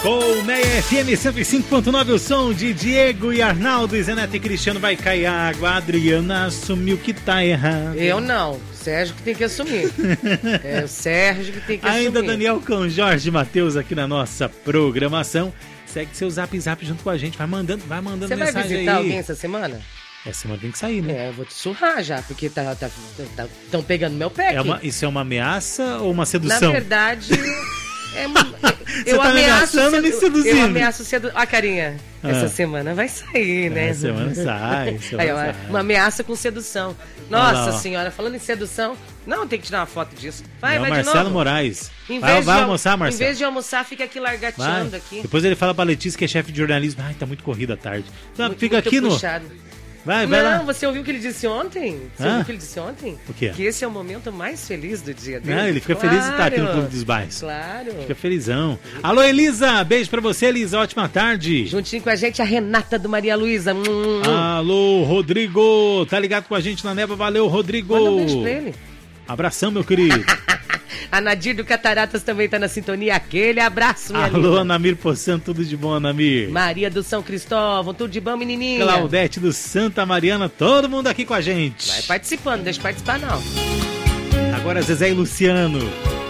Colmeia FM 105.9, o som de Diego e Arnaldo, Zenete e Cristiano. Vai cair água, a Adriana assumiu que tá errado. Eu não, o Sérgio que tem que assumir. É o Sérgio que tem que assumir. Ainda Daniel com Jorge Matheus aqui na nossa programação. Segue seu zap junto com a gente, vai mandando Você mensagem aí. Você vai visitar alguém essa semana? Essa semana tem que sair, né? É, eu vou te surrar já, porque estão pegando meu pé aqui. Isso é uma ameaça ou uma sedução? Na verdade... eu tá ameaçando me seduzindo. Eu ameaço a carinha. Essa semana vai sair, né? Essa semana sai. Sai. Uma ameaça com sedução. Nossa senhora, falando em sedução, não tem que tirar uma foto disso. Vai Marcelo de novo. Moraes. Vai almoçar, Marcelo. Em vez de almoçar, fica aqui largateando aqui. Depois ele fala pra Letícia, que é chefe de jornalismo. Ai, tá muito corrida a tarde. Fica muito aqui puxado. Vai lá. Não, você ouviu o que ele disse ontem? Ouviu o que ele disse ontem? O quê? Que esse é o momento mais feliz do dia dele. Ele fica feliz de estar aqui no Clube dos Bairros. Claro. Fica felizão. Alô, Elisa, beijo pra você, Elisa, ótima tarde. Juntinho com a gente, a Renata do Maria Luísa. Alô, Rodrigo, tá ligado com a gente na neva, valeu, Rodrigo. Manda um beijo pra ele. Abração, meu querido. A Nadir do Cataratas também tá na sintonia. Aquele abraço, minha Alô, linda. Anamir Poçano, tudo de bom, Anamir. Maria do São Cristóvão, tudo de bom, menininha. Claudete do Santa Mariana, todo mundo aqui com a gente. Vai participando, deixa participar não. Agora Zezé e Luciano.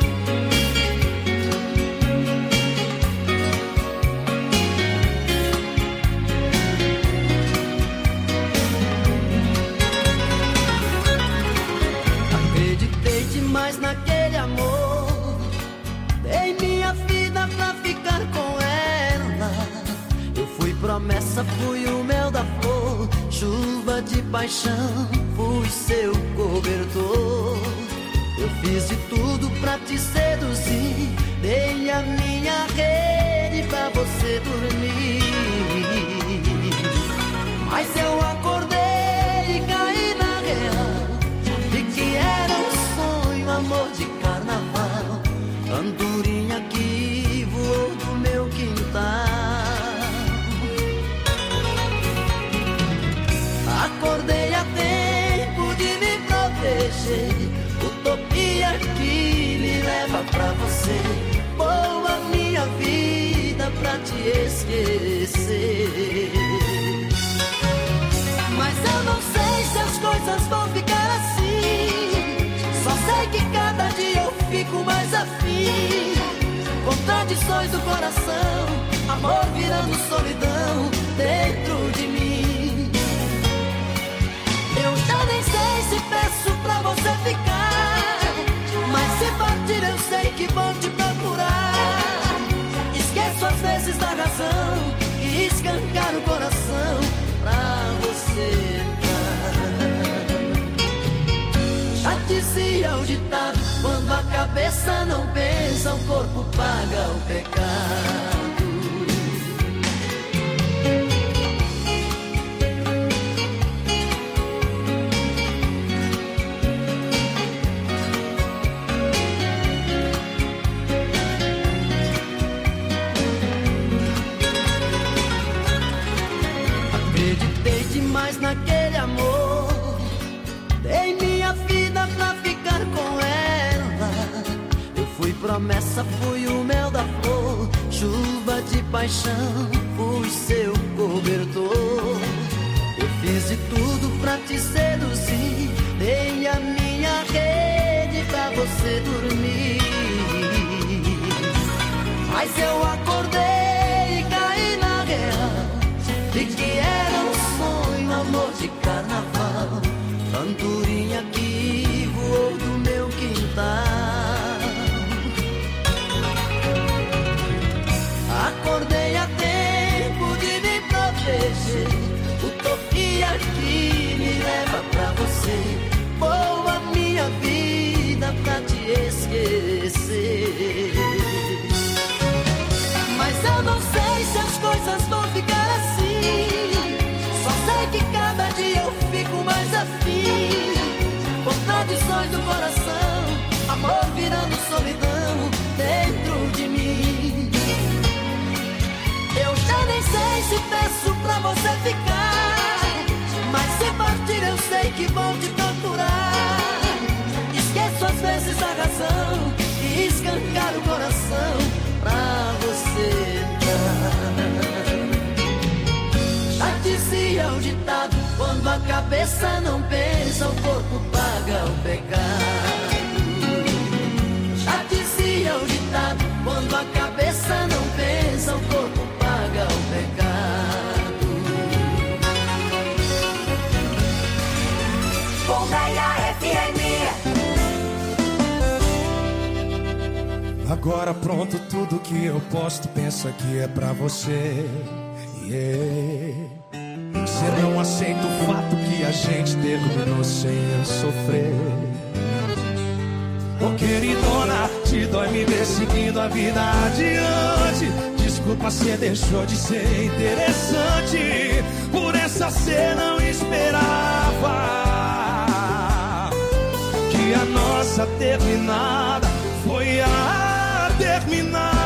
Mas naquele amor, dei minha vida pra ficar com ela. Eu fui promessa, fui o mel da flor, chuva de paixão, fui seu cobertor. Eu fiz de tudo pra te seduzir, dei a minha rede pra você dormir. Mas eu acordei e caí na real, de que era amor de carnaval, andorinha que voou do meu quintal. Acordei a tempo de me proteger, utopia que me leva pra você. Boa minha vida pra te esquecer. Mas eu não sei se as coisas vão ficar assim. Só sei que cada dia eu fico mais afim. Contradições do coração, amor virando solidão dentro de mim. Eu já nem sei se peço pra você ficar, mas se partir eu sei que vou te procurar. Esqueço às vezes da razão e escancar o coração pra você. Já dizia o ditado, quando a cabeça não pensa, o corpo paga o pecado. Acreditei demais naquele amor, dei minha vida pra ficar com ela. Eu fui promessa, fui o mel da flor, chuva de paixão, fui seu cobertor. Eu fiz de tudo pra te seduzir, dei a minha rede pra você dormir. Mas eu acordei e caí na real, de que era um sonho, amor de carnaval, andorinha que voou do meu quintal. Acordei a tempo de me proteger, utopia que me leva pra você. Boa minha vida pra te esquecer. Mas eu não sei se as coisas vão ficar assim. Só sei que cada dia eu fico mais afim. Contradições do coração, amor virando solidão dentro de mim. Eu já nem sei se peço pra você ficar, mas se partir eu sei que vou te procurar. Esqueço às vezes a razão e escancar o coração pra você. a cabeça não pensa, o corpo paga o pecado. Já dizia o ditado, quando a cabeça não pensa, o corpo paga o pecado. Bombeia FM. Agora pronto, tudo que eu posto, pensa que é pra você. Você não aceita o fato que a gente terminou sem eu sofrer. Ô queridona, te dói me ver seguindo a vida adiante. Desculpa, cê deixou de ser interessante. Por essa cê não esperava que a nossa terminada foi a terminada.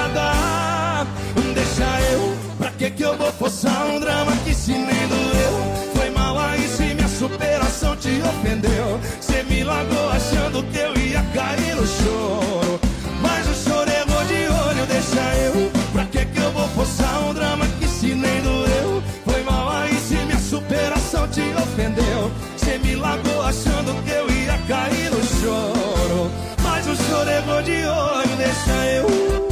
Deixa eu, pra que eu vou forçar um drama que se nem doeu? Foi mal aí se minha superação te ofendeu. Cê me largou achando que eu ia cair no choro, mas o choro errou de olho. Deixa eu, pra que eu vou forçar um drama que se nem doeu? Foi mal aí se minha superação te ofendeu. Cê me largou achando que eu ia cair no choro, mas o choro errou de olho. Deixa eu,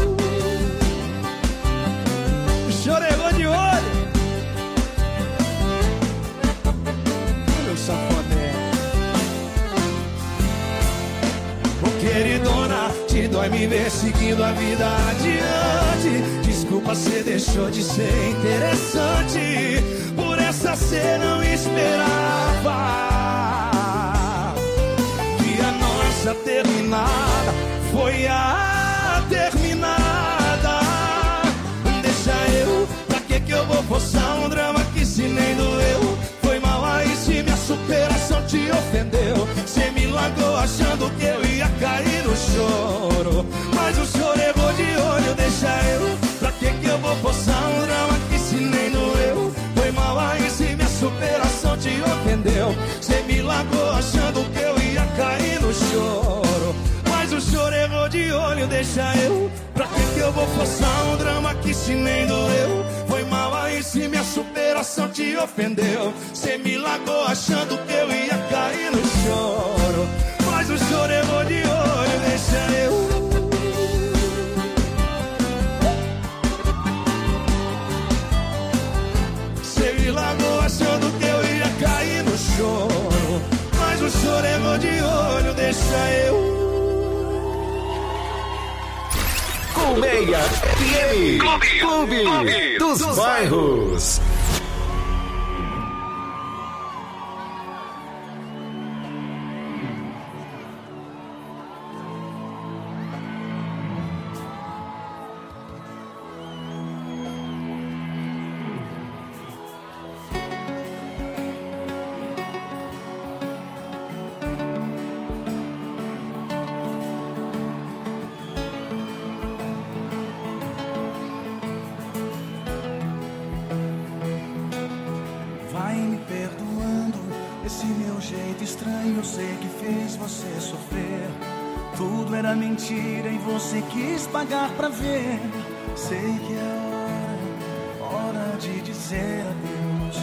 chorou de olho. Meu safadão. Ô queridona, te dói me ver seguindo a vida adiante. Desculpa, cê deixou de ser interessante. Por essa cê não esperava que a nossa terminada foi a terminada. Que eu vou forçar um drama que se nem doeu? Foi mal aí se minha superação te ofendeu. Cê me largou achando que eu ia cair no choro, mas o choro errou de olho. Deixa eu, pra que eu vou forçar um drama que se nem doeu? Foi mal aí se minha superação te ofendeu. Cê me largou achando que eu ia cair no choro, mas o choro errou de olho. Deixa eu, pra que eu vou forçar um drama que se nem doeu? Foi mal aí se minha superação te ofendeu. Cê me largou achando que eu ia cair no choro, mas o choro errou de olho. Deixa eu, cê me largou achando que eu ia cair no choro, mas o choro errou de olho. Deixa eu. Colmeia FM, Clube dos Bairros. Mentira e você quis pagar pra ver. Sei que é hora de dizer adeus.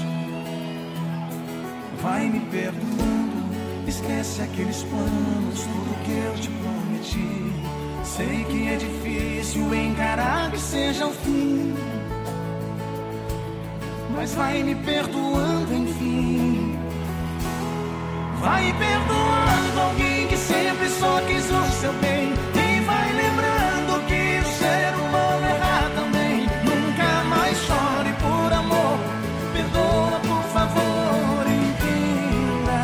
Vai me perdoando, esquece aqueles planos, tudo que eu te prometi. Sei que é difícil encarar que seja o fim, mas vai me perdoando enfim. Vai perdoando alguém que sempre só quis o seu bem. E vai lembrando que o ser humano erra também. Nunca mais chore por amor. Perdoa, por favor, entenda.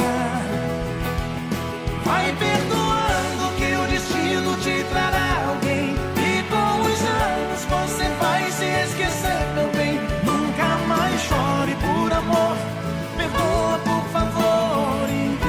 Vai perdoando que o destino te trará alguém. E com os anos você vai se esquecer também. Nunca mais chore por amor. Perdoa, por favor, entenda.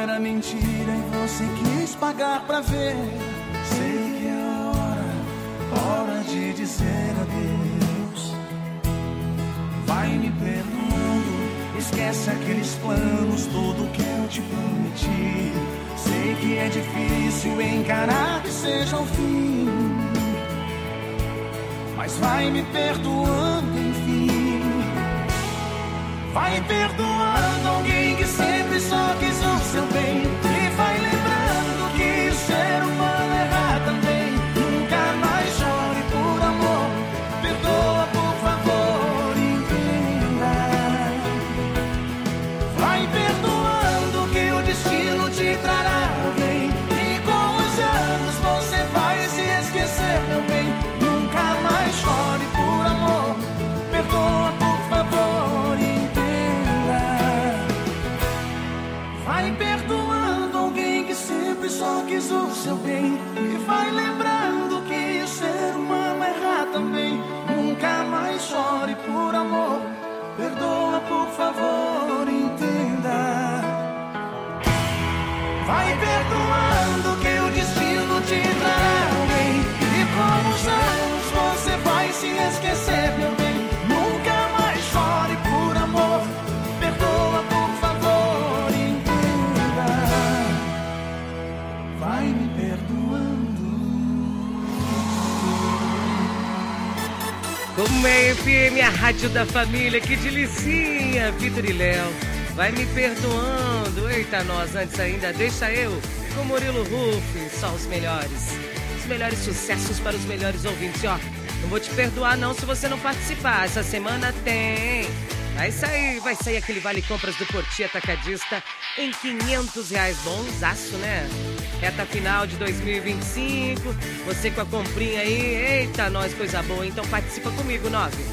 era mentira e você quis pagar pra ver. Sei que é hora de dizer adeus. Vai me perdoando, esquece aqueles planos, tudo que eu te prometi. Sei que é difícil encarar que seja o fim, mas vai me perdoando, enfim. Vai perdoando alguém que sempre só quis o seu bem. E vai lembrando que o ser humano erra também. Nunca mais chore por amor. Perdoa, por favor, entenda. Vai perdoando que o destino te trará alguém. E com os anos você vai se esquecer, meu bem. Nunca mais chore por amor. Perdoa, por favor, entenda. Vai perdoando alguém que sempre só quis o seu bem. E vai lembrando que o ser humano erra também. Nunca mais chore por amor. Perdoa, por favor, entenda. Vai perdoando que o destino te trará alguém. E com os anos você vai se esquecer, meu bem. Nunca mais chore por amor. Perdoa, por favor, entenda. Vai me perdoando. Colmeia FM, a rádio da família, que delicinha, Vitor e Léo. Vai me perdoando. Eita, nós, antes ainda, deixa eu com Murilo Ruff, só os melhores sucessos para os melhores ouvintes. Ó, não vou te perdoar não se você não participar. Essa semana tem. Vai sair aquele Vale Compras do Porti Atacadista em R$500. Bonzaço, né? Reta final de 2025. Você com a comprinha aí. Eita, nós, coisa boa. Então participa comigo,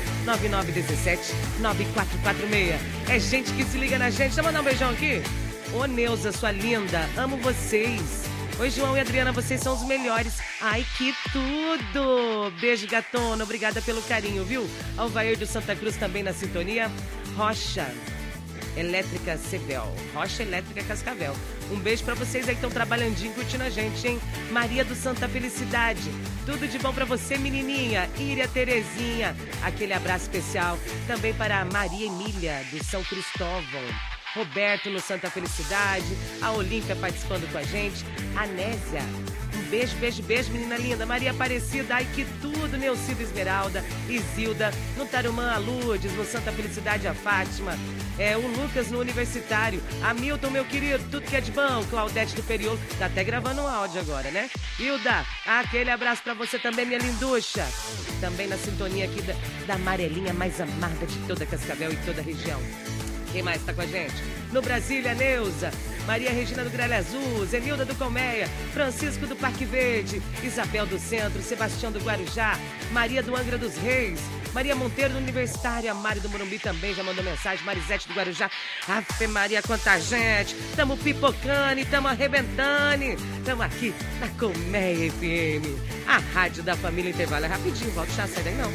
99917-9446. É gente que se liga na gente. Deixa eu mandar um beijão aqui. Ô, Neuza, sua linda. Amo vocês. Oi, João e Adriana, vocês são os melhores. Ai, que tudo! Beijo, gatona. Obrigada pelo carinho, viu? Alvair do Santa Cruz também na sintonia. Rocha Elétrica Cebel. Rocha Elétrica Cascavel. Um beijo pra vocês aí que estão trabalhandinho, curtindo a gente, hein? Maria do Santa Felicidade. Tudo de bom pra você, menininha. Íria Terezinha. Aquele abraço especial também para a Maria Emília do São Cristóvão. Roberto no Santa Felicidade, a Olímpia participando com a gente, a Nésia, um beijo, beijo, beijo, menina linda, Maria Aparecida, ai que tudo, Neucida Esmeralda, Isilda, no Tarumã, a Lourdes, no Santa Felicidade, a Fátima, o Lucas no Universitário, Hamilton, meu querido, tudo que é de bom, Claudete do Periolo, tá até gravando um áudio agora, né? Hilda, aquele abraço pra você também, minha linducha, também na sintonia aqui da amarelinha mais amada de toda Cascavel e toda a região. Quem mais está com a gente? No Brasília, Neuza, Maria Regina do Gralha Azul, Zenilda do Colmeia, Francisco do Parque Verde, Isabel do Centro, Sebastião do Guarujá, Maria do Angra dos Reis, Maria Monteiro do Universitário, a Mari do Morumbi também já mandou mensagem, Marisete do Guarujá. Afe Maria, quanta gente! Tamo pipocando, tamo arrebentando, tamo aqui na Colmeia FM, a rádio da família. Intervalo é rapidinho, volta já, sai daí não.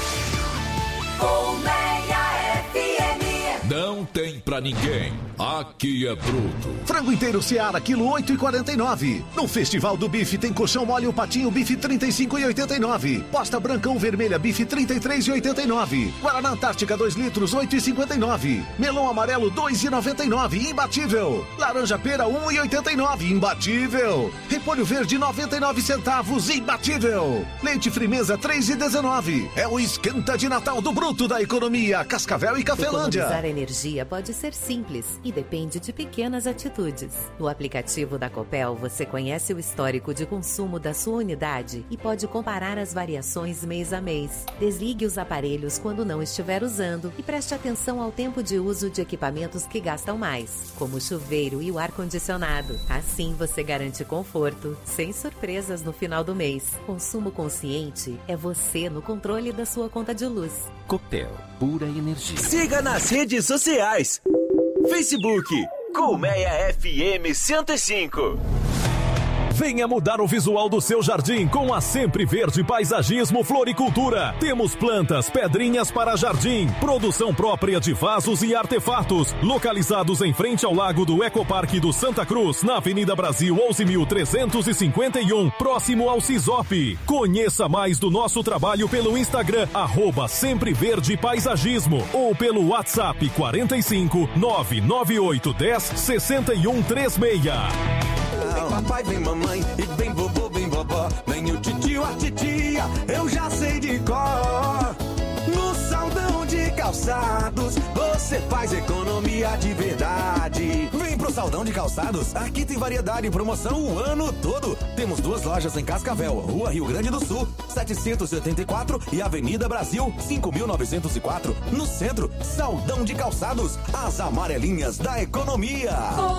Colmeia FM. Não tem pra ninguém. Aqui é bruto. Frango inteiro Seara, quilo 8,49. No Festival do Bife tem colchão mole ou patinho bife 35,89. Posta branca ou vermelha bife 33,89. Guaraná Antártica 2 litros 8,59. Melão amarelo 2,99. Imbatível. Laranja pera 1,89. Imbatível. Repolho verde 99 centavos. Imbatível. Leite Frimeza 3,19. É o esquenta de Natal do bruto da economia. Cascavel e Cafelândia. Economizar energia pode ser simples e depende de pequenas atitudes. No aplicativo da Copel, você conhece o histórico de consumo da sua unidade e pode comparar as variações mês a mês. Desligue os aparelhos quando não estiver usando e preste atenção ao tempo de uso de equipamentos que gastam mais, como o chuveiro e o ar-condicionado. Assim você garante conforto, sem surpresas no final do mês. Consumo consciente é você no controle da sua conta de luz. Copel, pura energia. Siga nas redes sociais. Facebook, Colmeia FM 105. Venha mudar o visual do seu jardim com a Sempre Verde Paisagismo Floricultura. Temos plantas, pedrinhas para jardim, produção própria de vasos e artefatos, localizados em frente ao lago do Ecoparque do Santa Cruz, na Avenida Brasil 11.351, próximo ao Cisop. Conheça mais do nosso trabalho pelo Instagram, @Sempre Verde Paisagismo, ou pelo WhatsApp 45 99810 6136. Vem papai, vem mamãe, e vem vovô, vem vovó, vem o titio, a titia, eu já sei de cor. No Saldão de Calçados, você faz economia de verdade. Vem pro Saldão de Calçados, aqui tem variedade e promoção o ano todo. Temos 2 lojas em Cascavel, Rua Rio Grande do Sul, 784 e Avenida Brasil, 5.904. No centro, Saldão de Calçados, as amarelinhas da economia.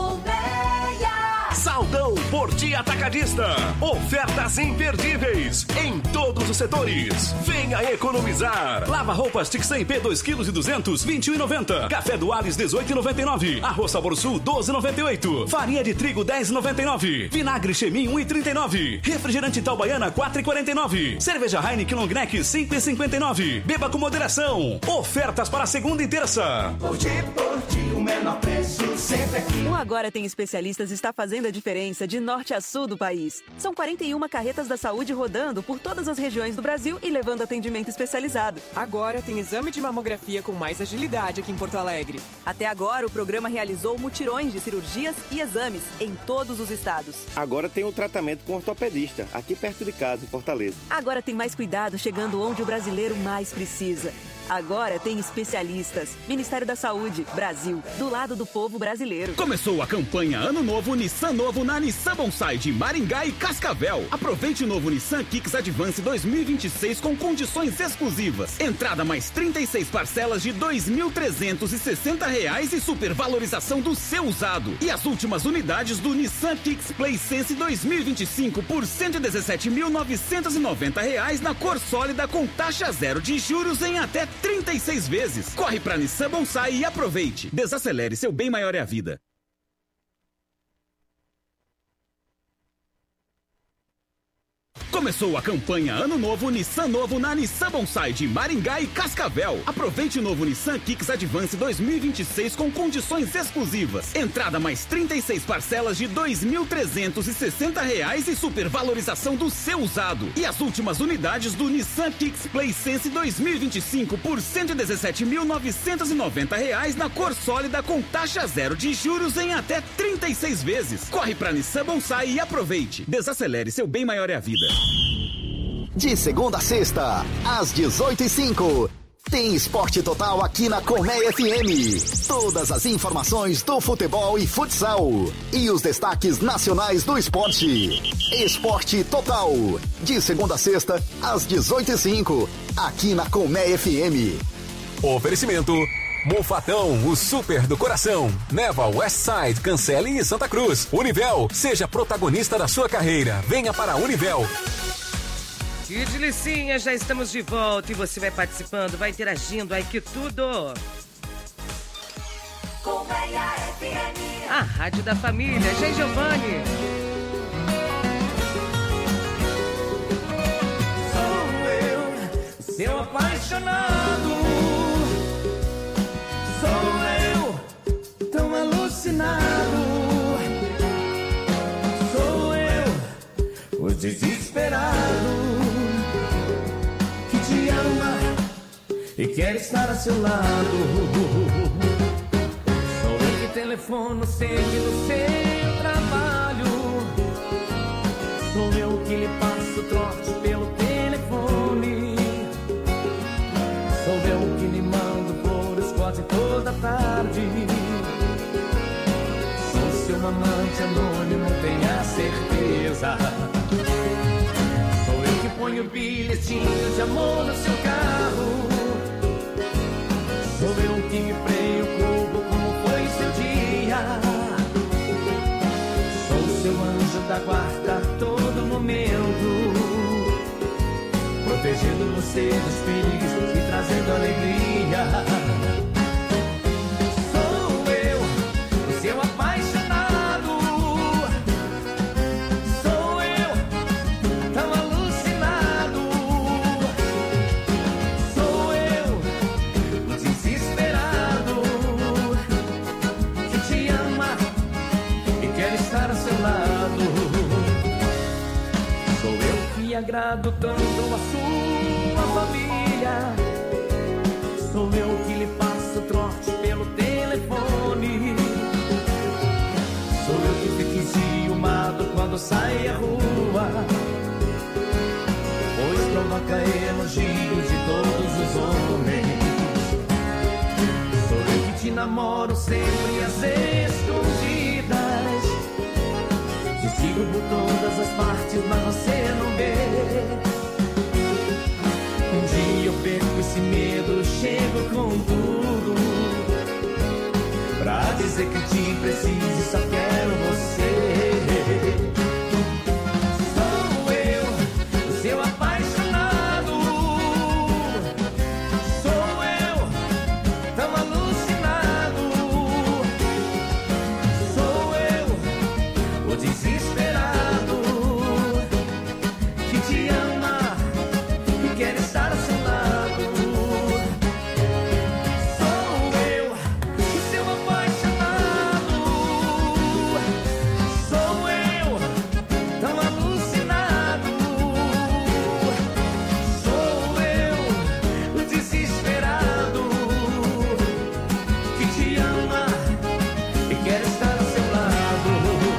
Saldão Porti Atacadista. Ofertas imperdíveis em todos os setores. Venha economizar. Lava roupas Tixem P 2,2 kg, 21,90. Café Duales 18,99. Arroz Sabor Sul 12,98. Farinha de trigo 10,99. Vinagre Chemin 1,39. Refrigerante Italbaiana 4,49. Cerveja Heineken Long Neck 5,59. Beba com moderação. Ofertas para segunda e terça. Porti, o menor preço sempre aqui. O Agora Tem Especialistas está fazendo a diferença de norte a sul do país. São 41 carretas da saúde rodando por todas as regiões do Brasil e levando atendimento especializado. Agora tem exame de mamografia com mais agilidade aqui em Porto Alegre. Até agora, o programa realizou mutirões de cirurgias e exames em todos os estados. Agora tem um tratamento com ortopedista, aqui perto de casa, em Fortaleza. Agora tem mais cuidado chegando onde o brasileiro mais precisa. Agora tem especialistas. Ministério da Saúde, Brasil, do lado do povo brasileiro. Começou a campanha Ano Novo Nissan Novo na Nissan Bonsai de Maringá e Cascavel. Aproveite o novo Nissan Kicks Advance 2026 com condições exclusivas. Entrada mais 36 parcelas de R$ 2.360 e supervalorização do seu usado. E as últimas unidades do Nissan Kicks Play Sense 2025 por R$ 117.990 na cor sólida com taxa zero de juros em até 36 vezes. Corre pra Nissan Bonsai e aproveite. Desacelere, seu bem maior é a vida. Começou a campanha Ano Novo Nissan Novo na Nissan Bonsai de Maringá e Cascavel. Aproveite o novo Nissan Kicks Advance 2026 com condições exclusivas. Entrada mais 36 parcelas de R$ 2.360 e supervalorização do seu usado. E as últimas unidades do Nissan Kicks Play Sense 2025 por R$ 117.990 na cor sólida com taxa zero de juros em até 36 vezes. Corre pra Nissan Bonsai e aproveite. Desacelere, seu bem maior é a vida. De segunda a sexta, às 18h05, tem Esporte Total aqui na Colmeia FM. Todas as informações do futebol e futsal. E os destaques nacionais do esporte. Esporte Total, de segunda a sexta, às 18h05, aqui na Colmeia FM. Oferecimento Mofatão, o super do coração. Neva, Westside, Cancele e Santa Cruz. Univel, seja protagonista da sua carreira. Venha para a Univel. E de licinha, já estamos de volta e você vai participando, vai interagindo, ai que tudo! Colmeia FM. A rádio da família, G. Giovanni. Sou eu, seu apaixonado. Sou eu, tão alucinado. Sou eu, o desesperado. E quero estar a seu lado. Sou eu que telefono sempre no seu trabalho. Sou eu que lhe passo trote pelo telefone. Sou eu que lhe mando flores quase toda tarde. Sou seu amante anônimo, tenha certeza. Sou eu que ponho bilhetinhos de amor no seu carro. Sou eu que me preocupo como foi seu dia. Sou seu anjo da guarda a todo momento, protegendo você dos perigos e trazendo alegria. Sou eu, o seu apaixonado. Sou agrado tanto a sua família. Sou eu que lhe passo trote pelo telefone. Sou eu que fico enciumado quando sai à rua, pois provoca elogios de todos os homens. Sou eu que te namoro sempre às escondidas. Te sigo por todas as partes, mas você não vê. Um dia eu perco esse medo, chego com tudo pra dizer que te preciso e só quero você. Sou eu, o seu apaixonado. Sou eu, tão alucinado. Sou eu, o desesperado que te ama e quer estar ao seu lado. Sou eu, o seu apaixonado. Sou eu, tão alucinado. Sou eu, o desesperado que te ama e quer estar ao seu lado.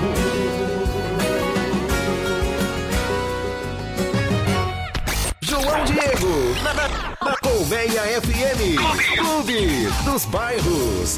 João Diego, na Colmeia FM, Clube dos Bairros.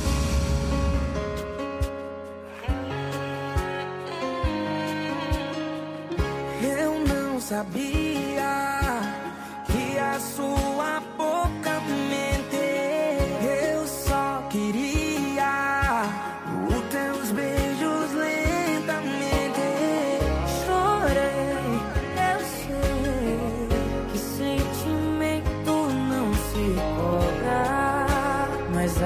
Eu não sabia que a sua boca mentia. Eu só queria os teus beijos lentamente. Chorei, eu sei que sentimento não se cobra, mas a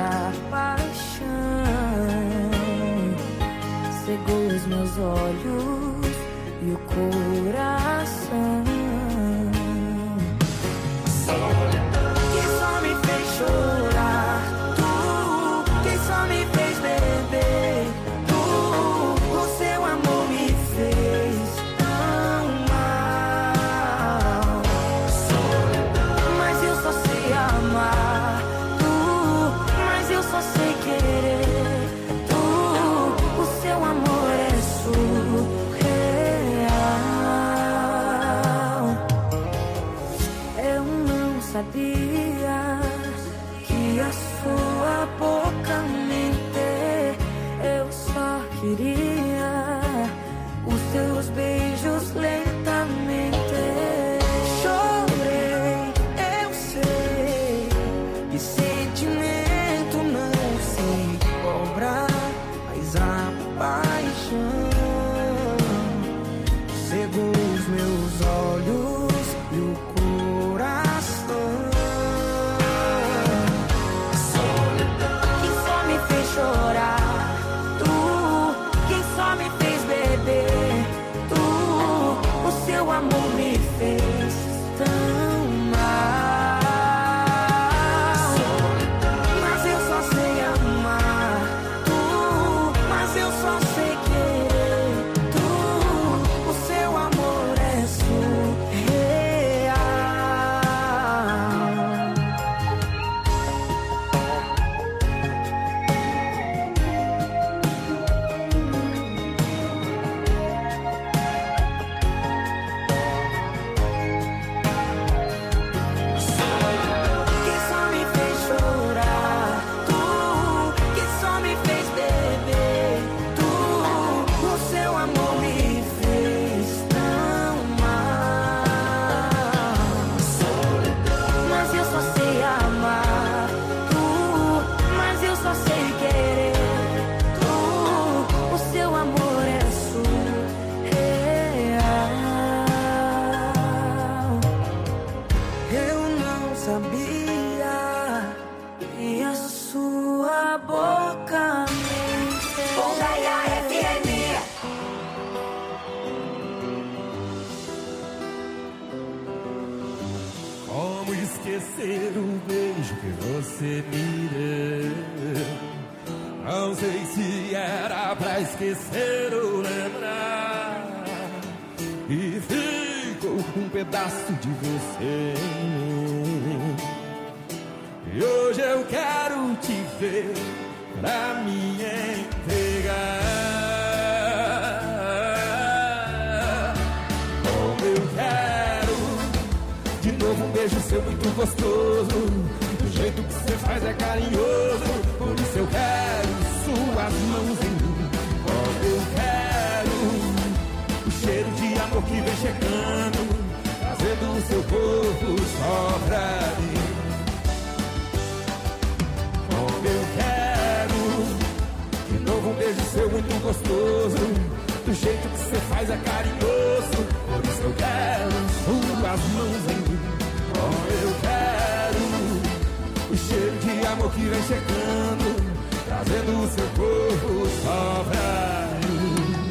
paixão cegou os meus olhos e o coração. Que só me fez chorar, tu que só me fez beber, tu o seu amor me fez tão mal. Mas eu só sei amar, tu, mas eu só sei querer, tu, o seu amor é surreal. Eu não sabia que a sua boca mentia. Eu só queria os seus beijos lentamente. Chorei, eu sei que sentimento não se cobra, mas a paixão cegou os meus olhos e o coração. Quem só me fez chorar, tu, quem só me fez beber, tu, o seu amor me fez tão mal. Mas eu só sei amar, tu, mas eu só sei querer, tu, o seu amor é surreal. Quem só me fez chorar, tu, quem só me fez beber, tu, o seu amor me fez tão mal. Mas eu só sei amar, tu, mas eu só sei querer, tu, o seu amor é surreal. Eu não sabia que a sua boca mentia. Colmeia FM. Como esquecer o beijo que você me deu? Não sei se era pra esquecer ou lembrar. E ficou com pedaço de você. E hoje eu quero te ver pra me entregar. Como eu quero de novo um beijo seu muito gostoso. Do jeito que você faz é carinhoso. Por isso eu quero suas mãos em mim. Como eu quero o cheiro de amor que vem chegando, trazendo o seu corpo só pra mim. Como eu quero de novo um beijo seu muito gostoso. Do jeito que você faz é carinhoso. Por isso eu quero suas mãos em mim. Como eu quero o cheiro de amor que vem chegando, trazendo o seu corpo só pra mim.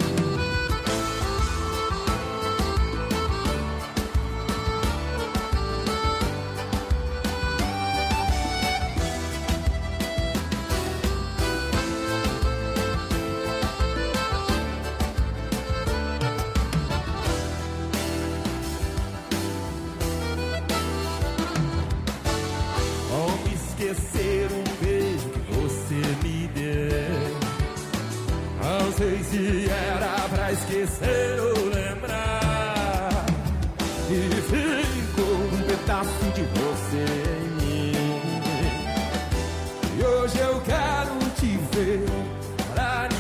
Esquecer um beijo que você me deu. Não sei se era pra esquecer ou lembrar. E ficou um pedaço de você em mim. E hoje eu quero te ver pra me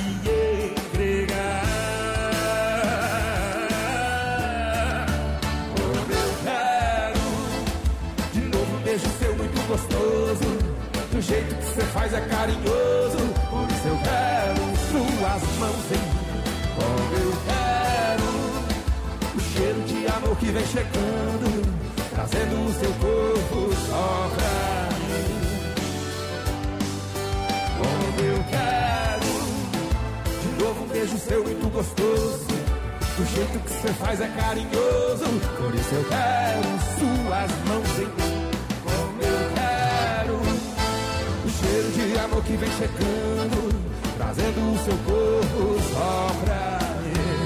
entregar. Como eu quero de novo um beijo seu muito gostoso. Do jeito que você faz é carinhoso. Por isso eu quero suas mãos em mim. Como eu quero o cheiro de amor que vem chegando, trazendo o seu corpo só pra mim. Como eu quero de novo um beijo seu muito gostoso. Do jeito que você faz é carinhoso. Por isso eu quero suas mãos em mim. Como eu quero o cheiro de amor que vem chegando, trazendo o seu corpo só pra mim.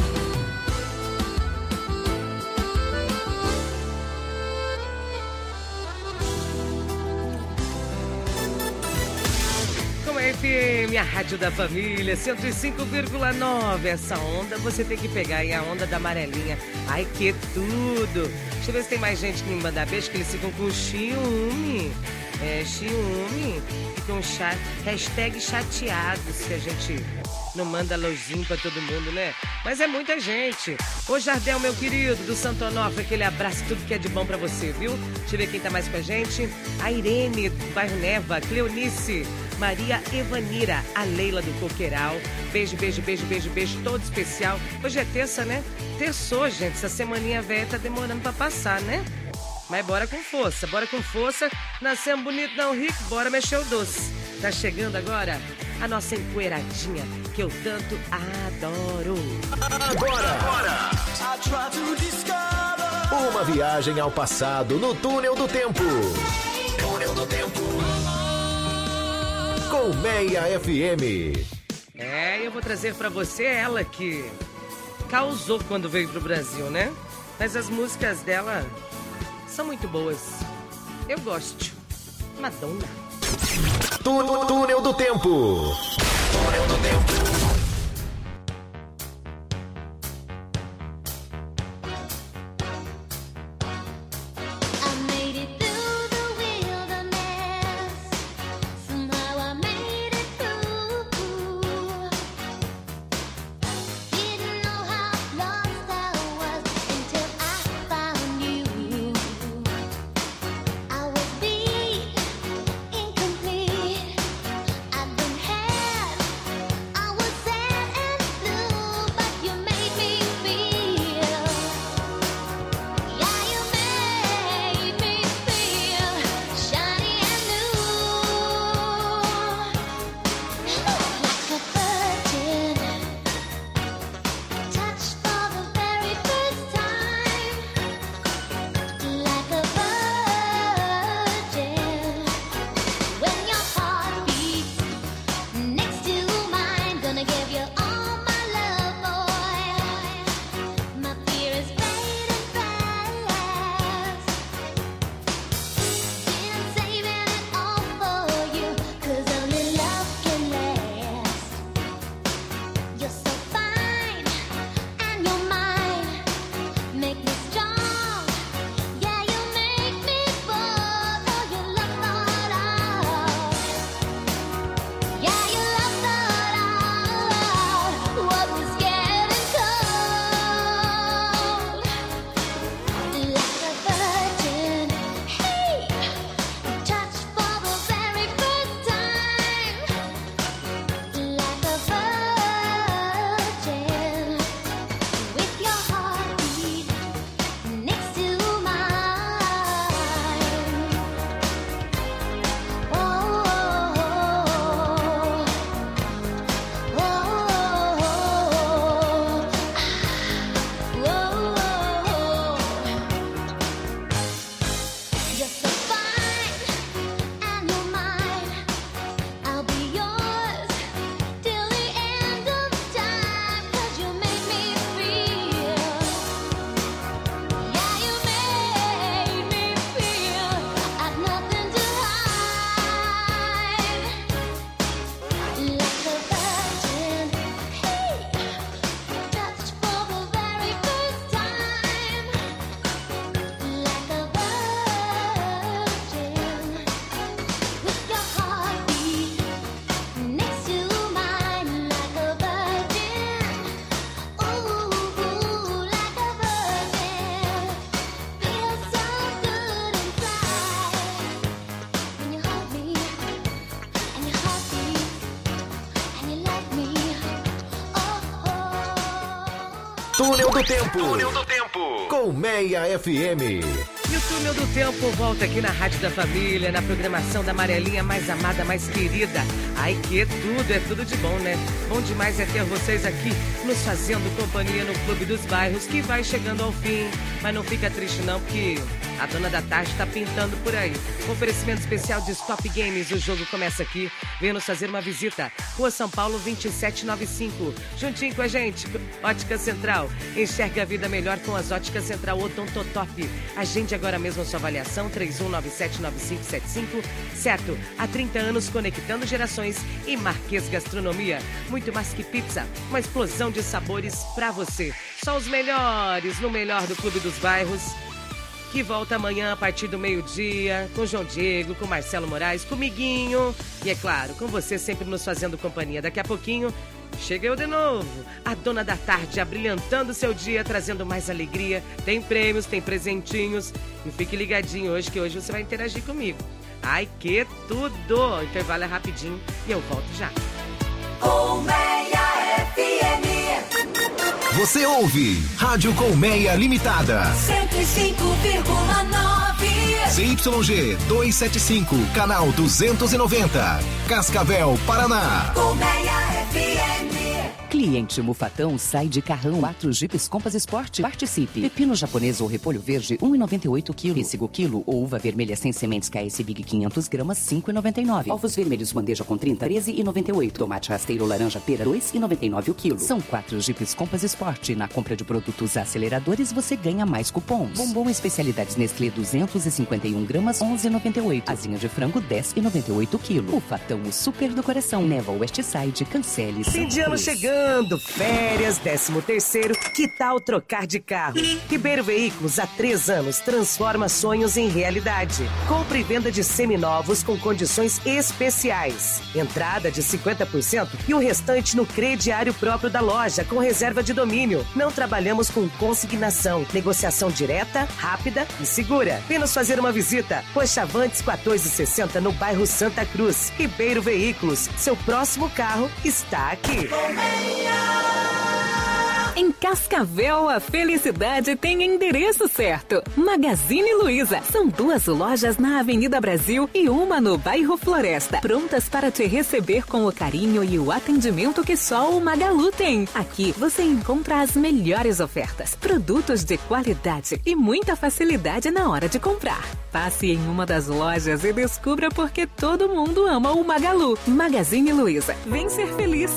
Com a FM, a rádio da família, 105,9. Essa onda você tem que pegar aí, a onda da amarelinha. Ai, que tudo! Deixa eu ver se tem mais gente que me manda beijo, que eles ficam com ciúme. Ciúme e com hashtag chateados, se a gente não manda alôzinho pra todo mundo, né? Mas é muita gente. Ô Jardel, meu querido, do Santo Onofre, aquele abraço, tudo que é de bom pra você, viu? Deixa eu ver quem tá mais com a gente. A Irene, do bairro Neva, Cleonice, Maria Evanira, a Leila do Coqueiral. Beijo, beijo, beijo, beijo, beijo, todo especial. Hoje é terça, né? Terçou, gente. Essa semaninha velha tá demorando pra passar, né? Mas bora com força, bora com força. Nascemos bonito, não rico, bora mexer o doce. Tá chegando agora a nossa empoeiradinha, que eu tanto adoro. Agora. Uma viagem ao passado no Túnel do Tempo. Túnel do Tempo. Com Meia FM. Eu vou trazer pra você ela que causou quando veio pro Brasil, né? Mas as músicas dela são muito boas. Eu gosto. Madonna. Túnel do Tempo. Túnel do Tempo. I Túnel do Tempo. Túnel do Tempo. Colmeia FM. E o Túnel do Tempo volta aqui na Rádio da Família, na programação da amarelinha mais amada, mais querida. Ai, que tudo, é tudo de bom, né? Bom demais é ter vocês aqui nos fazendo companhia no Clube dos Bairros, que vai chegando ao fim. Mas não fica triste não, porque a dona da tarde tá pintando por aí. Oferecimento especial de Stop Games, o jogo começa aqui. Venha nos fazer uma visita. Rua São Paulo 2795. Juntinho com a gente, Ótica Central. Enxerga a vida melhor com as Óticas Central Odontotop. Agende agora mesmo a sua avaliação, 31979575. Certo, há 30 anos conectando gerações. E Marquês Gastronomia, muito mais que pizza, uma explosão de sabores pra você. Só os melhores, no melhor do Clube dos Bairros, que volta amanhã a partir do meio-dia, com João Diego, com Marcelo Moraes, comiguinho. E é claro, com você sempre nos fazendo companhia. Daqui a pouquinho, chega eu de novo, a dona da tarde, abrilhantando seu dia, trazendo mais alegria. Tem prêmios, tem presentinhos. E fique ligadinho hoje, que hoje você vai interagir comigo. Ai, que tudo! O intervalo é rapidinho e eu volto já. Colmeia FM. Você ouve Rádio Colmeia Limitada. 105,9. ZYG 275, canal 290. Cascavel, Paraná. Colmeia FM. Cliente Mufatão sai de carrão. 4 Jeeps Compass Sport. Participe. Pepino japonês ou repolho verde, 1,98 kg. Pêssego quilo ou uva vermelha sem sementes KS Big 500 gramas, 5,99. Ovos vermelhos bandeja com 30, 13,98. Tomate rasteiro laranja pera, 2,99 o quilo. São 4 Jeeps Compass Sport. Na compra de produtos aceleradores, você ganha mais cupons. Bombom especialidades Nestlé, 251 gramas, 11,98. Asinha de frango, 10,98 kg. Mufatão, o super do coração. Neva Westside, cancele. Fim de ano chegando, férias, 13º, que tal trocar de carro? Ribeiro Veículos, há 3 anos, transforma sonhos em realidade. Compra e venda de seminovos com condições especiais. Entrada de 50% e o restante no crediário próprio da loja, com reserva de domínio. Não trabalhamos com consignação, negociação direta, rápida e segura. Vem nos fazer uma visita. Rua Chavantes 1460, no bairro Santa Cruz. Ribeiro Veículos, seu próximo carro está aqui. Em Cascavel, a felicidade tem endereço certo. Magazine Luiza. São 2 lojas na Avenida Brasil e uma no bairro Floresta. Prontas para te receber com o carinho e o atendimento que só o Magalu tem. Aqui você encontra as melhores ofertas, produtos de qualidade e muita facilidade na hora de comprar. Passe em uma das lojas e descubra por que todo mundo ama o Magalu. Magazine Luiza. Vem ser feliz.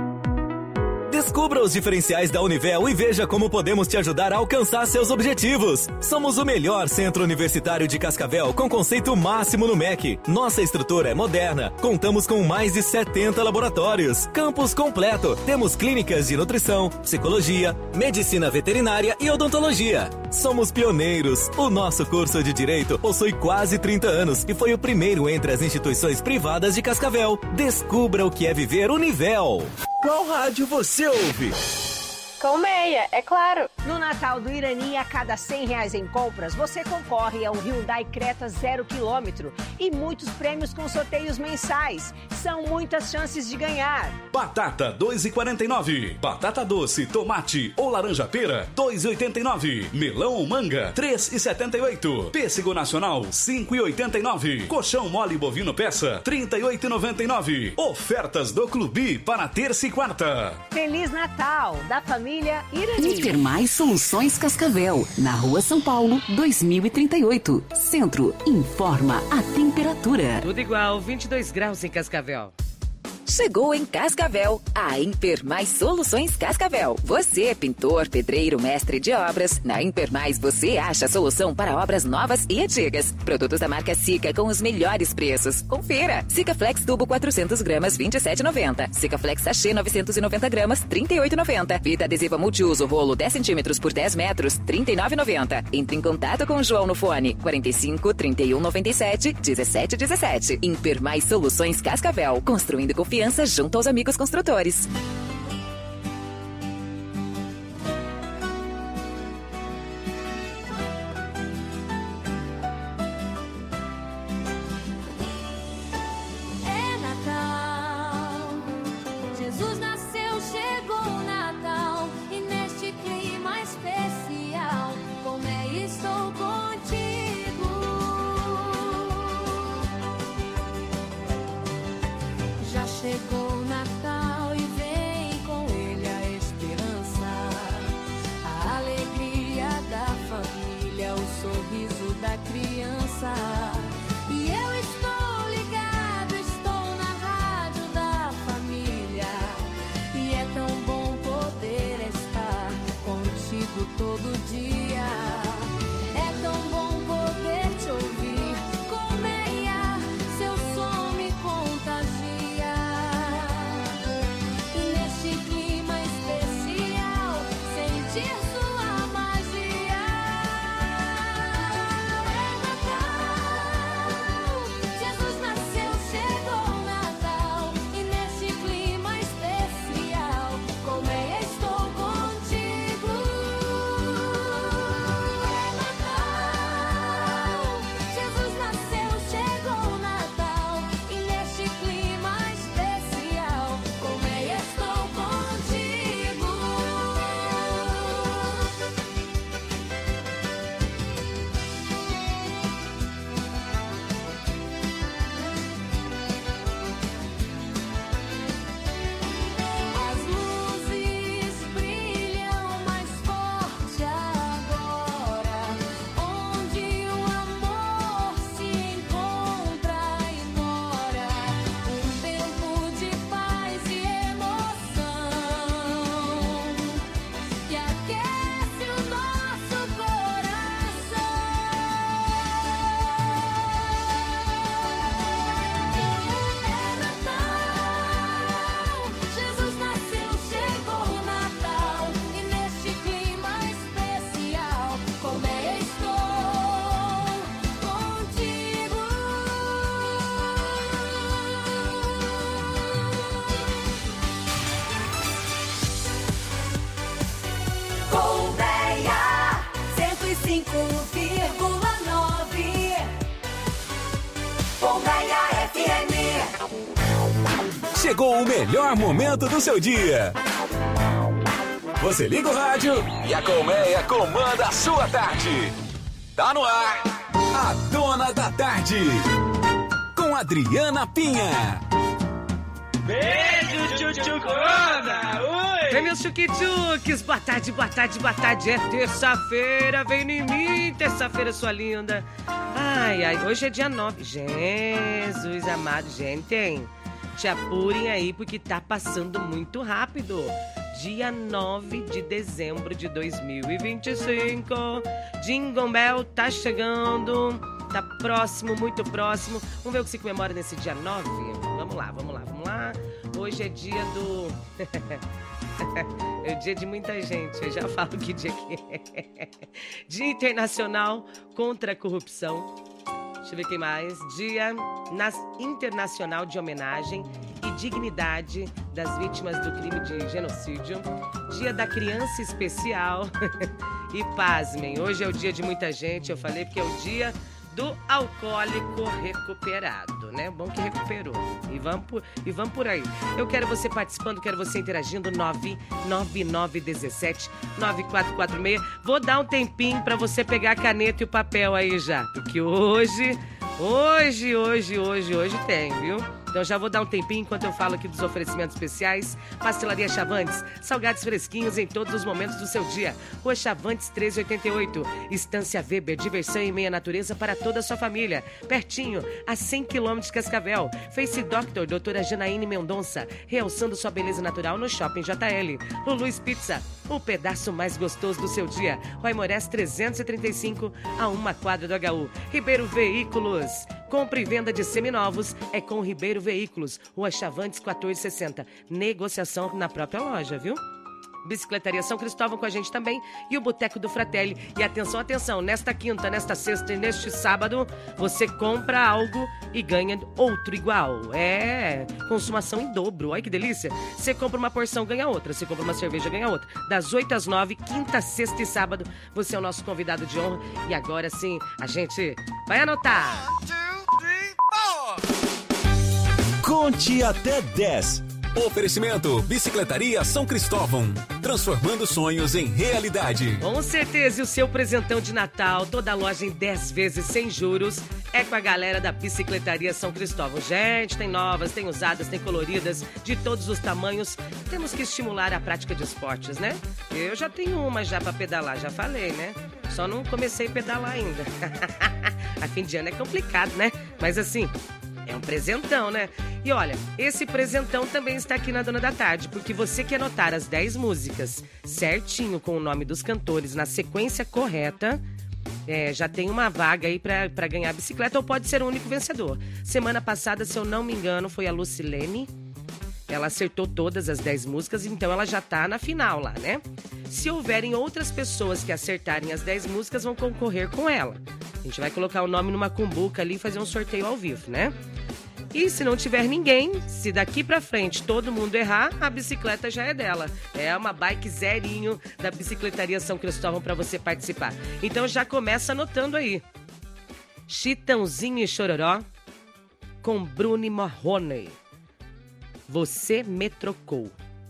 Descubra os diferenciais da Univel e veja como podemos te ajudar a alcançar seus objetivos. Somos o melhor centro universitário de Cascavel com conceito máximo no MEC. Nossa estrutura é moderna. Contamos com mais de 70 laboratórios. Campus completo. Temos clínicas de nutrição, psicologia, medicina veterinária e odontologia. Somos pioneiros. O nosso curso de Direito possui quase 30 anos e foi o primeiro entre as instituições privadas de Cascavel. Descubra o que é viver Univel. Qual rádio você ouve? Colmeia, é claro. No Natal do Irani, a cada R$100 em compras, você concorre a um Hyundai Creta 0 km e muitos prêmios com sorteios mensais. São muitas chances de ganhar. Batata, 2,49. Batata doce, tomate ou laranja pera, 2,89. Melão ou manga, 3,78. Pêssego nacional, 5,89. Colchão mole bovino peça, 38,99. Ofertas do Clube para terça e quarta. Feliz Natal da família Irani. Hipermais Soluções Cascavel, na Rua São Paulo, 2038. Centro, informa a temperatura. Tudo igual, 22 graus em Cascavel. Chegou em Cascavel, a Impermais Soluções Cascavel. Você é pintor, pedreiro, mestre de obras. Na Impermais você acha a solução para obras novas e antigas. Produtos da marca Sica com os melhores preços. Confira. Sikaflex Tubo 400 gramas, R$ 27,90. Sikaflex Sachê 990 gramas, R$ 38,90. Fita adesiva multiuso rolo 10 centímetros por 10 metros, R$ 39,90. Entre em contato com o João no fone 45 31 97 17 17. Impermais Soluções Cascavel. Construindo confiança junto aos amigos construtores. É Natal, Jesus nasceu, chegou o Natal, e neste clima Colmeia FM. Chegou o melhor momento do seu dia. Você liga o rádio e a Colmeia comanda a sua tarde. Tá no ar, a Dona da Tarde, com Adriana Pinha. Beijo, tchutchucona! Oi! Vem, meus chuquichuques! Boa tarde, boa tarde, boa tarde. É terça-feira, vem em mim, terça-feira, sua linda. Ai, ai, hoje é dia 9. Jesus amado, gente, te apurem aí, porque tá passando muito rápido. Dia 9 de dezembro de 2025. Jingle Bell tá chegando. Tá próximo, muito próximo. Vamos ver o que se comemora nesse dia 9? Vamos lá, vamos lá, vamos lá. Hoje é dia do... é o dia de muita gente. Eu já falo que dia que é. Dia Internacional contra a Corrupção. Deixa eu ver quem mais. Dia Internacional de Homenagem e Dignidade das Vítimas do Crime de Genocídio. Dia da Criança Especial. E pasmem, hoje é o dia de muita gente. Eu falei porque é o dia do alcoólico recuperado, né? Bom que recuperou. E vamos por aí. Eu quero você participando, quero você interagindo. 99917-9446. Vou dar um tempinho pra você pegar a caneta e o papel aí já. Porque hoje tem, viu? Então já vou dar um tempinho enquanto eu falo aqui dos oferecimentos especiais. Pastelaria Chavantes, salgados fresquinhos em todos os momentos do seu dia. Rua Chavantes 1388, Estância Weber, diversão e meia natureza para toda a sua família. Pertinho, a 100 km de Cascavel. Face Doctor, doutora Janaíne Mendonça, realçando sua beleza natural no Shopping JL. Lulu's Pizza, o pedaço mais gostoso do seu dia. Rua Aimorés 335, a 1 quadra do HU. Ribeiro Veículos, compra e venda de seminovos é com Ribeiro Veículos, Rua Chavantes 1460. Negociação na própria loja, viu? Bicicletaria São Cristóvão com a gente também e o Boteco do Fratelli. E atenção, atenção, nesta quinta, nesta sexta e neste sábado, você compra algo e ganha outro igual. É, consumação em dobro, olha que delícia. Você compra uma porção, ganha outra. Você compra uma cerveja, ganha outra. Das 8 às 9, quinta, sexta e sábado, você é o nosso convidado de honra. E agora sim, a gente vai anotar. 1, 2, 3, 4. Conte até 10. Oferecimento Bicicletaria São Cristóvão, transformando sonhos em realidade. Com certeza, e o seu presentão de Natal, toda a loja em 10 vezes sem juros, é com a galera da Bicicletaria São Cristóvão. Gente, tem novas, tem usadas, tem coloridas, de todos os tamanhos. Temos que estimular a prática de esportes, né? Eu já tenho uma já pra pedalar, já falei, né? Só não comecei a pedalar ainda. A fim de ano é complicado, né? Mas assim, é um presentão, né? E olha, esse presentão também está aqui na Dona da Tarde, porque você quer anotar as 10 músicas certinho com o nome dos cantores na sequência correta, já tem uma vaga aí pra ganhar a bicicleta, ou pode ser o único vencedor. Semana passada, se eu não me engano, foi a Lucilene. Ela acertou todas as 10 músicas, então ela já tá na final lá, né? Se houverem outras pessoas que acertarem as 10 músicas, vão concorrer com ela. A gente vai colocar o nome numa cumbuca ali e fazer um sorteio ao vivo, né? E se não tiver ninguém, se daqui pra frente todo mundo errar, a bicicleta já é dela. É uma bike zerinho da Bicicletaria São Cristóvão pra você participar. Então já começa anotando aí. Chitãozinho e Chororó com Bruno e Marrone. Você me trocou.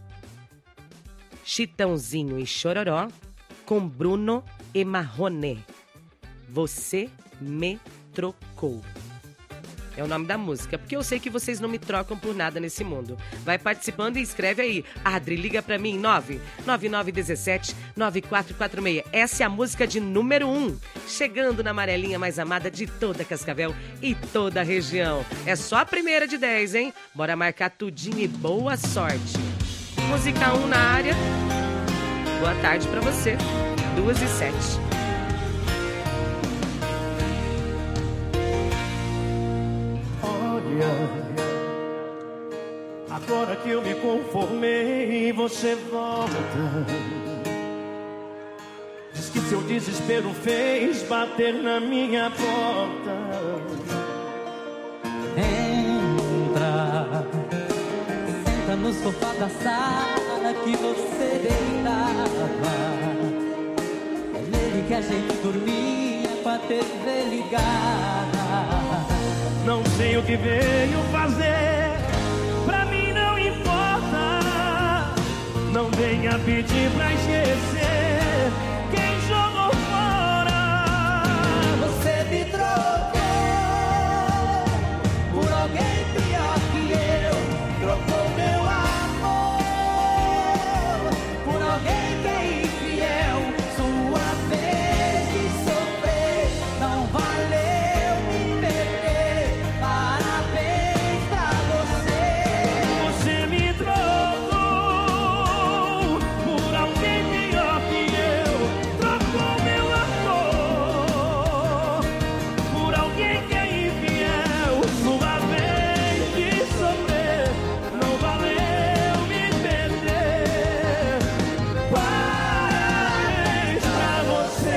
Chitãozinho e Chororó com Bruno e Marrone. Você me trocou. É o nome da música, porque eu sei que vocês não me trocam por nada nesse mundo. Vai participando e escreve aí. Adri, liga pra mim, 99917-9446. Essa é a música de número 1, chegando na amarelinha mais amada de toda Cascavel e toda a região. É só a primeira de 10, hein? Bora marcar tudinho e boa sorte. Música 1 na área. Boa tarde pra você. 2h07. Agora que eu me conformei, você volta. Diz que seu desespero fez bater na minha porta. Entra, senta no sofá da sala que você deitava. É nele que a gente dormia com a TV ligada. Não sei o que veio fazer, pra mim não importa. Não venha pedir pra esquecer quem jogou fora. Você me trocou por alguém pior que eu. Trocou meu amor por alguém que é infiel. Sua vez de sofrer não valeu me perder. Parabéns pra você. Você me trocou por alguém pior que eu. Trocou meu amor por alguém que é infiel. Sua vez de sofrer não valeu me perder. Parabéns pra você.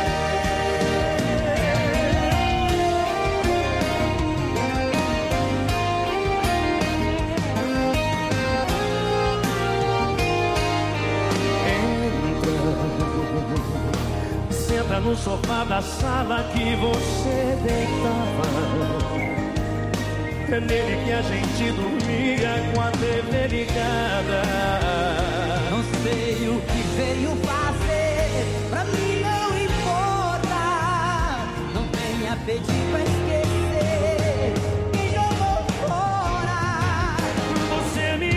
Senta no sofá da sala que você deitava. É nele que a gente dormia com a TV ligada. Não sei o que veio fazer, pra mim não importa. Não venha pedir pra esquecer quem jogou fora. Você me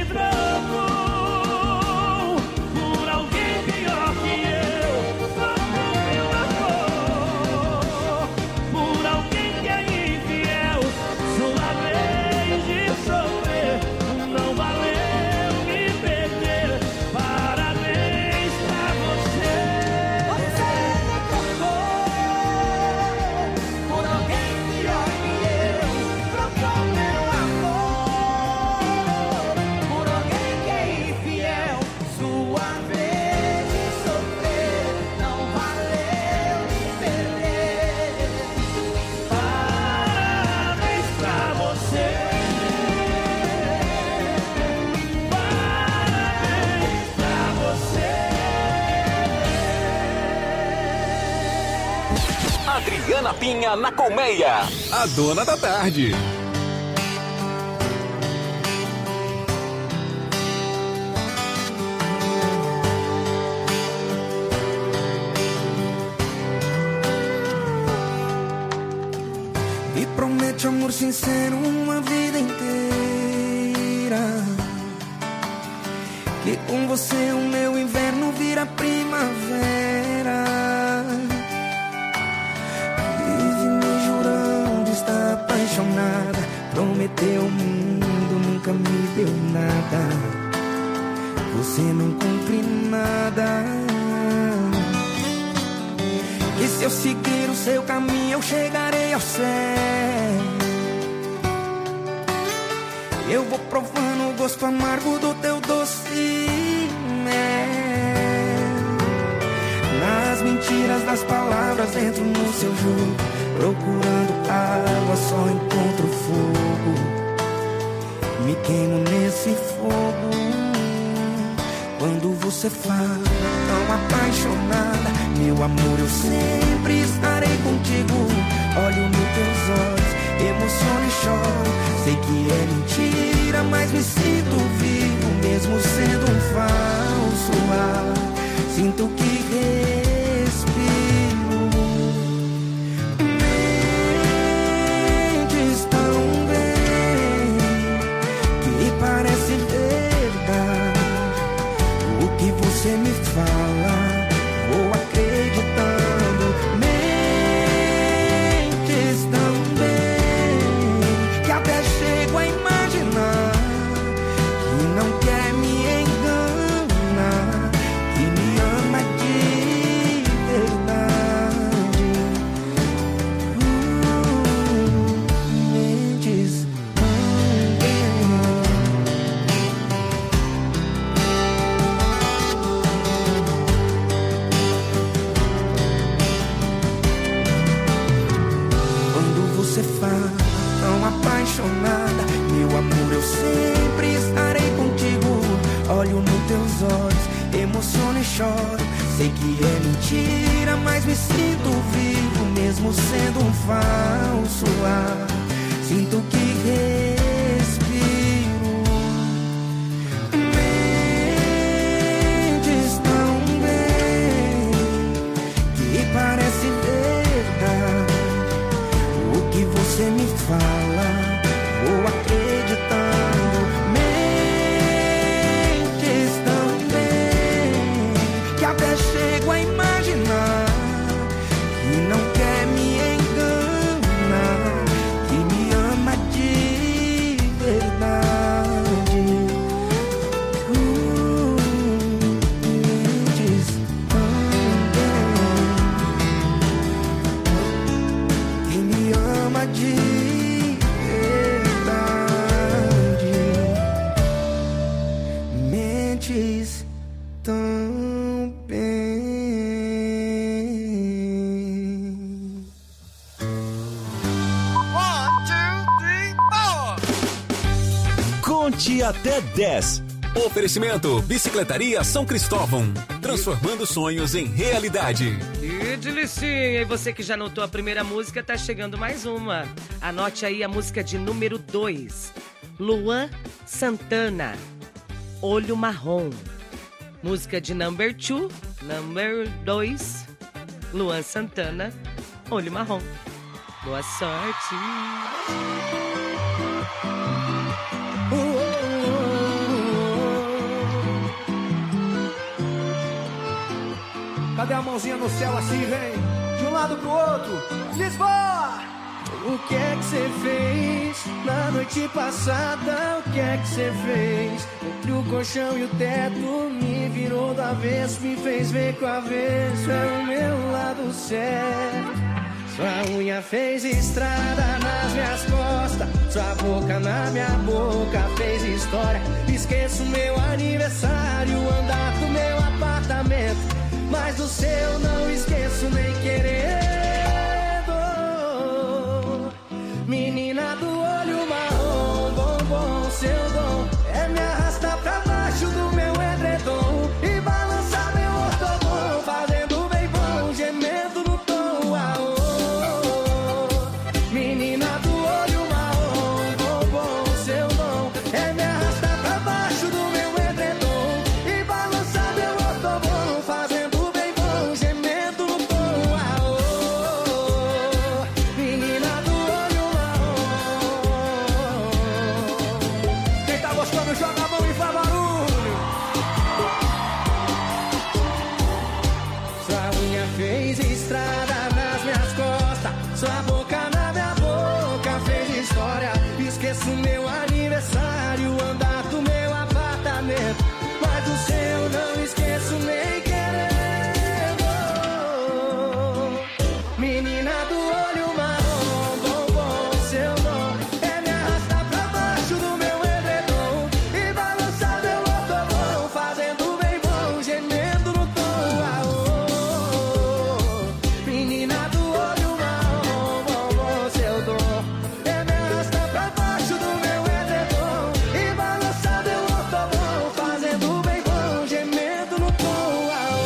trocou por alguém pior que eu. Trocou meu amor por alguém que é infiel. Sua vez de sofrer não valeu me perder. Parabéns pra você. Você me trocou por alguém pior que eu. Trocou meu amor por alguém que é infiel. Sua vez de sofrer não valeu me perder. Parabéns pra você. Parabéns pra você. Adriana Pinha na Colmeia. A dona da tarde. Me promete amor sincero uma vida inteira. Que com você o meu inverno vira primavera. Vive me jurando estar apaixonada. Prometeu o mundo, nunca me deu nada. Você não cumpre nada. E se eu seguir o seu caminho eu chegarei ao céu. Eu vou provando o gosto amargo do teu doce mel. Nas mentiras das palavras entro no seu jogo. Procurando água só encontro fogo. Me queimo nesse fogo. Quando você fala tão apaixonada, meu amor, eu sempre estarei contigo. Olho nos teus olhos, emociono e choro. Sei que é mentira, mas me sinto vivo, mesmo sendo um falso ar. Sinto que respiro. Mentes tão bem que parece verdade. O que você me fala, vou acreditando. Mentes tão bem que até chego a imaginar que não quer me enganar, que me ama de verdade. Mentes tão bem. Quando você fala tão apaixonada, meu amor, eu sempre estarei contigo. Olho nos teus olhos, emociono e choro. Sei que é mentira, mas me sinto vivo, mesmo sendo um falso ar. Sinto que respiro. Mentes tão bem que parece verdade. O que você me fala, vou acreditando. Mentes tão bem que até chego a imaginar que não quer me enganar, que me ama de verdade. Mentes tão bem que me ama de verdade. Mentes tão bem. Conte até 10. Oferecimento Bicicletaria São Cristóvão. Transformando sonhos em realidade. Que delicinha! E você que já anotou a primeira música, tá chegando mais uma. Anote aí a música de número 2. Luan Santana, Olho Marrom. Música de number 2, number 2, Luan Santana, Olho Marrom. Boa sorte! Cadê a mãozinha no céu assim, vem? De um lado pro outro. Lisboa! O que é que você fez na noite passada? O que é que você fez? Entre o colchão e o teto, me virou do avesso, me fez ver com a avesso. É o meu lado certo. Sua unha fez estrada nas minhas costas, sua boca na minha boca fez história. Esqueço meu aniversário, andar do meu apartamento, mas do seu não esqueço nem querendo. Menina do olho marrom, bombom, seu dom é me arrastar pra baixo do meu edredom e balançar meu ortobom, fazendo bem bom, gemendo no tom. Aô. Menina do olho marrom, bombom, seu dom é me arrastar pra baixo do meu edredom e balançar meu ortobom, fazendo bem bom, gemendo no tom. Aô. Menina do olho marrom. Quem tá gostando, joga a mão e faz barulho. Sua unha fez estrada nas minhas costas, sua boca na minha boca fez história. Esqueço meu aniversário, andar do meu apartamento, mas do seu não esqueço nem querendo. Menina do olho marrom, bombom, seu dom é me arrastar pra baixo do meu edredom e balançar meu ortobom, fazendo bem bom, gemendo no tom. Aô. Menina do olho marrom, bombom, seu dom é me arrastar pra baixo do meu edredom e balançar meu ortobom, fazendo bem bom, gemendo no tom. Aô.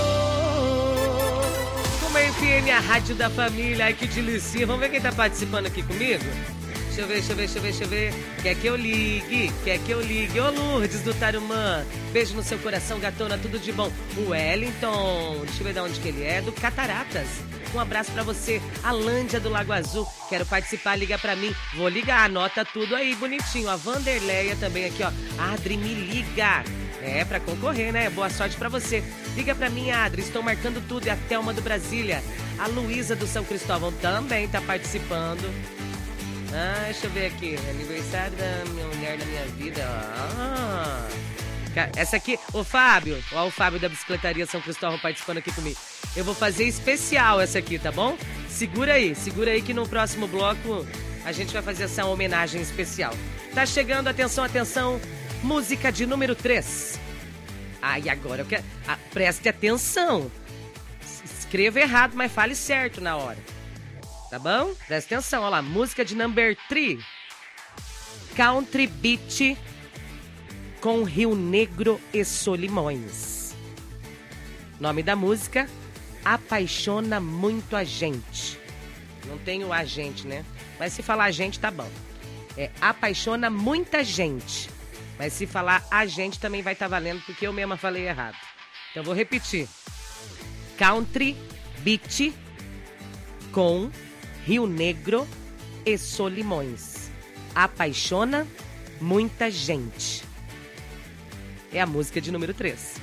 Como é FM, a rádio da família. Ai, que delícia. Vamos ver quem tá participando aqui comigo? Deixa eu ver. Quer que eu ligue? Ô, Lourdes do Tarumã. Beijo no seu coração, gatona, tudo de bom. O Wellington, deixa eu ver de onde que ele é, do Cataratas. Um abraço pra você. Alândia do Lago Azul. Quero participar, liga pra mim. Vou ligar, anota tudo aí, bonitinho. A Vanderleia também aqui, ó. Adri, me liga. É, pra concorrer, né? Boa sorte pra você. Liga pra mim, Adri. Estou marcando tudo. E a Thelma do Brasília. A Luísa do São Cristóvão também tá participando. Deixa eu ver aqui. Aniversário da minha mulher da minha vida. Essa aqui, o Fábio. Ó, o Fábio da Bicicletaria São Cristóvão participando aqui comigo. Eu vou fazer especial essa aqui, tá bom? Segura aí que no próximo bloco a gente vai fazer essa homenagem especial. Tá chegando, atenção. Música de número 3. E agora eu quero... preste atenção. Escreva errado, mas fale certo na hora. Tá bom? Presta atenção, olha lá. Música de number 3. Country Beat com Rio Negro e Solimões. Nome da música, Apaixona Muito a Gente. Não tem o a gente, né? Mas se falar a gente, tá bom. É Apaixona Muita Gente. Mas se falar a gente também vai estar valendo, porque eu mesma falei errado. Então vou repetir. Country Beat com Rio Negro e Solimões. Apaixona Muita Gente. É a música de número 3.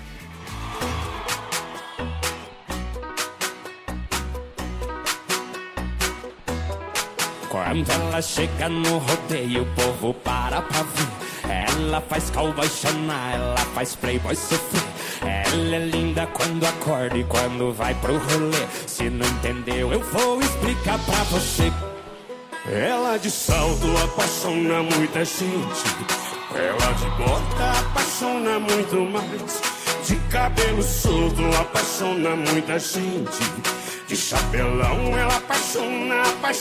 Quando ela chega no rodeio, o povo para pra ver. Ela faz cowboy chorar, ela faz playboy sofrer. Ela é linda quando acorda e quando vai pro rolê. Se não entendeu, eu vou explicar pra você. Ela de salto apaixona muita gente. Ela de bota apaixona muito mais. De cabelo solto apaixona muita gente. De chapelão ela apaixona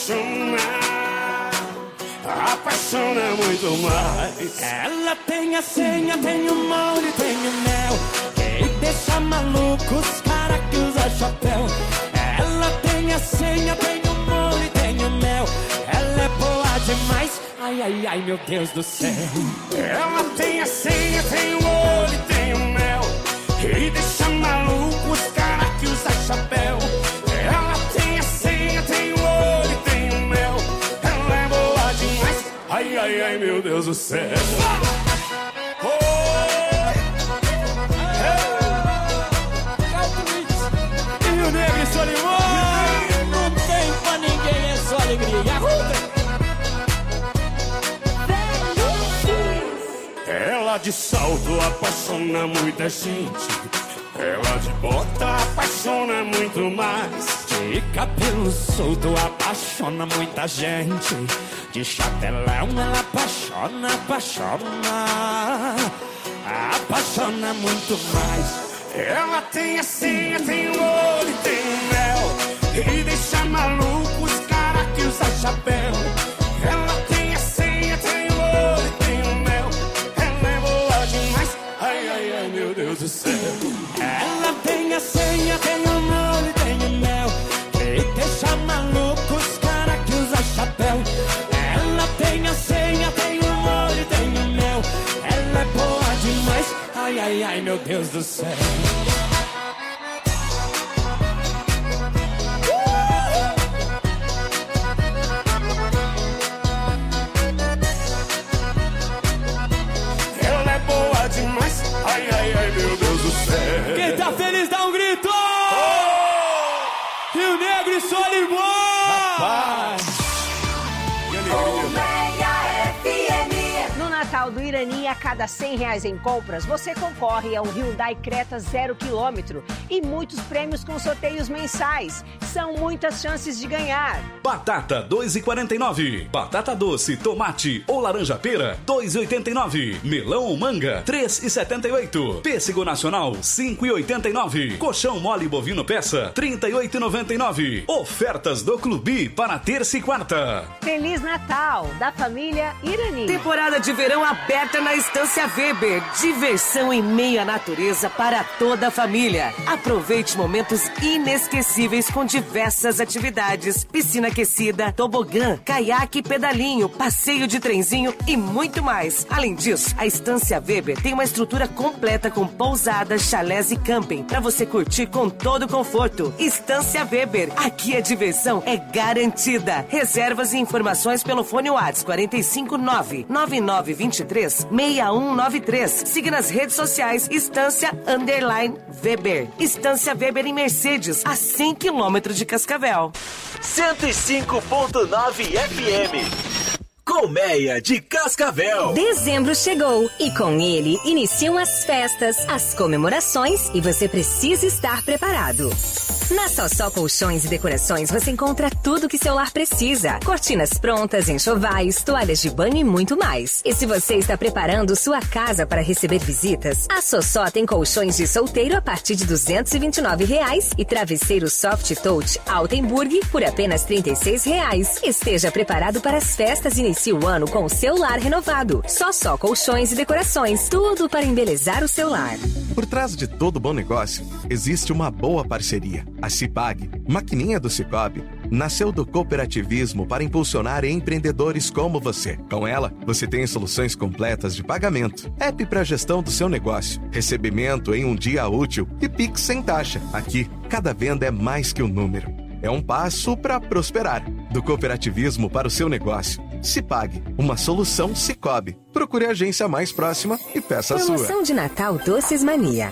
muito mais. Ela tem a senha, tem o molde, tem o mel, que deixa maluco os cara que usa chapéu. Ela tem a senha, tem o molde, tem o mel. Ela é boa demais, ai, ai, ai, meu Deus do céu. Ela tem a senha, tem o molde, tem o mel, que deixa maluco os cara que usa chapéu. Ela tem a senha, tem o olho, tem o mel. Ela é boa demais. Ai, ai, ai, meu Deus do céu. Rio Negro e Solimões, não tem pra ninguém, é só alegria. Ela de salto apaixona muita gente. Ela de bota apaixona muito mais. De cabelo solto apaixona muita gente. De chapelão ela apaixona muito mais. Ela tem a senha, tem o olho, tem o mel, e deixa maluco os cara que usa chapéu. Ela tem a senha, tem o olho, tem o mel. Ela é boa demais. Ai, ai, ai, meu Deus do céu. Ela tem a senha, tem o molde, tem o mel, que deixa maluco os cara que usa chapéu. Ela tem a senha, tem o molde, tem o mel. Ela é boa demais, ai, ai, ai, meu Deus do céu. Ela é boa demais, ai, ai, ai, meu Deus do céu. Quem tá feliz dá um grito! Rio Negro e Solimões! Rapaz! Que alegria! No Natal do Irani, a cada R$100 em compras, você concorre a um Hyundai Creta 0 km e muitos prêmios com sorteios mensais. São muitas chances de ganhar. Batata 2,49. Batata doce, tomate ou laranja pera 2,89. Melão ou manga 3,78. Pêssego nacional 5,89. Colchão mole bovino peça 38,99. Ofertas do Clube para terça e quarta. Feliz Natal da família Irani. Temporada de verão aberta na Estância Weber. Diversão em meio à natureza para toda a família. Aproveite momentos inesquecíveis com diversas atividades. Piscina aquecida, tobogã, caiaque, pedalinho, passeio de trenzinho e muito mais. Além disso, a Estância Weber tem uma estrutura completa com pousadas, chalés e camping para você curtir com todo conforto. Estância Weber. Aqui a diversão é garantida. Reservas e informações pelo fone WhatsApp 459-9923-6193. Siga nas redes sociais Estância_Weber. Estância Weber em Mercedes, a 100 km de Cascavel. 105.9 FM. Colmeia de Cascavel. Dezembro chegou e com ele iniciam as festas, as comemorações e você precisa estar preparado. Na Sossó Colchões e Decorações você encontra tudo que seu lar precisa. Cortinas prontas, enxovais, toalhas de banho e muito mais. E se você está preparando sua casa para receber visitas, a Sossó tem colchões de solteiro a partir de R$ 229 e travesseiro Soft Touch Altenburg por apenas R$ 36. Esteja preparado para as festas e inicie o ano com o seu lar renovado. Sossó Colchões e Decorações, tudo para embelezar o seu lar. Por trás de todo bom negócio, existe uma boa parceria. A Cipag, maquininha do Cicobi, nasceu do cooperativismo para impulsionar empreendedores como você. Com ela, você tem soluções completas de pagamento, app para gestão do seu negócio, recebimento em um dia útil e Pix sem taxa. Aqui, cada venda é mais que um número. É um passo para prosperar. Do cooperativismo para o seu negócio. Cipag, uma solução Cicobi. Procure a agência mais próxima e peça a sua. Promoção de Natal Doces Mania.